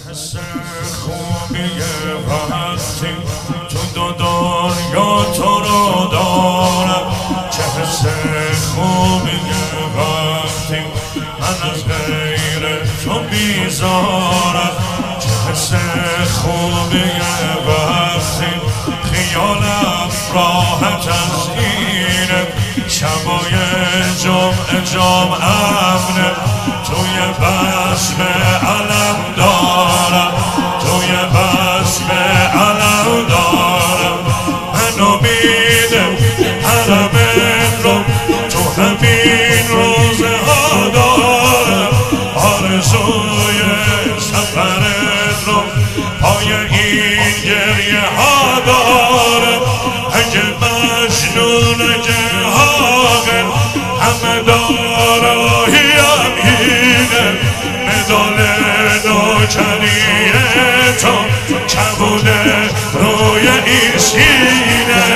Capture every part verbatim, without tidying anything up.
حس خوبیه وقتی تو دو دنیا تو رو دارم، چه حس خوبیه وقتی من از غیر تو بیزارم، چه حس خوبیه وقتی خیالم راحت از اینه، شبای جمعه جمعه امنه، توی بسم علم دارم، توی بسم علم دارم، من امید علم رو تو همین روزه ها دارم، آرزوی سفرت رو پای این گریه ها دارم، اگه مجنون اگه حاقل همه داراییم اینه، مدال نوکریه تو کبوده روی این سینه،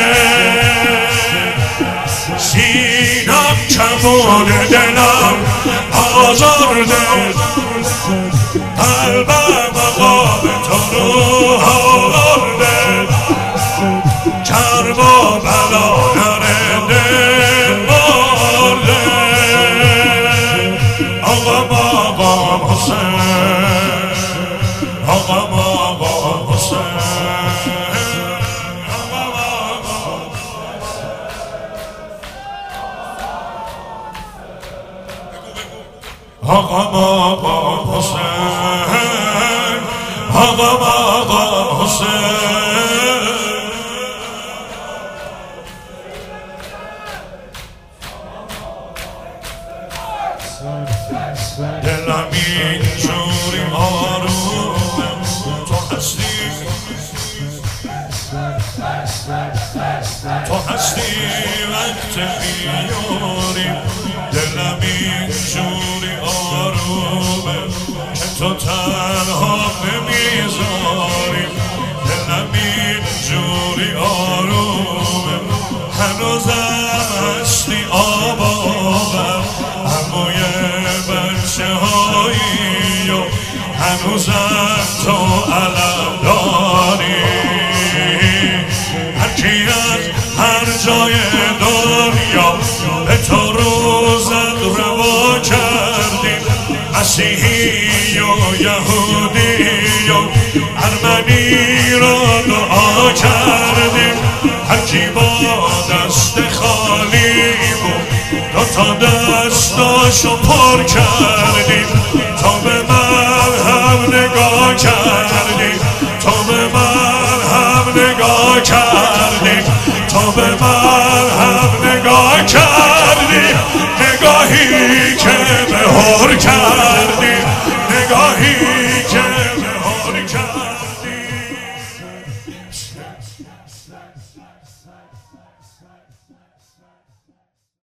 سینم کبوده دلم آزارده، قلبم آقا به تو رو آورده، کرب و بلا نرده مرده، آقام آقام حسین، آقام آقام حسین، آقام آقام آقام آقام حسین، آقام آقام حسین، دلم اینجوری آرومه تو هستی، تو هستی وقت بیاری، دلم اینجوری آرومه که تو تنها نمیذاری، دلم اینجوری آرومه هنوزم هستی آبادم، اموی بچه هایی و هنوزم تو علم داری، هرکی از هر جای دنیا به تو روزت روا کردیم، مسیحی و یهودی و ارمنی را دعا کردیم، هرکی با دست خالی بود دو تا دستاشو پر کردیم، تا به من هم نگاه کردیم، تا به من هم نگاه کردیم، تا به من هم نگاه کردیم، نگاهی که مهر کردیم، نگاهی که مهر کردیم.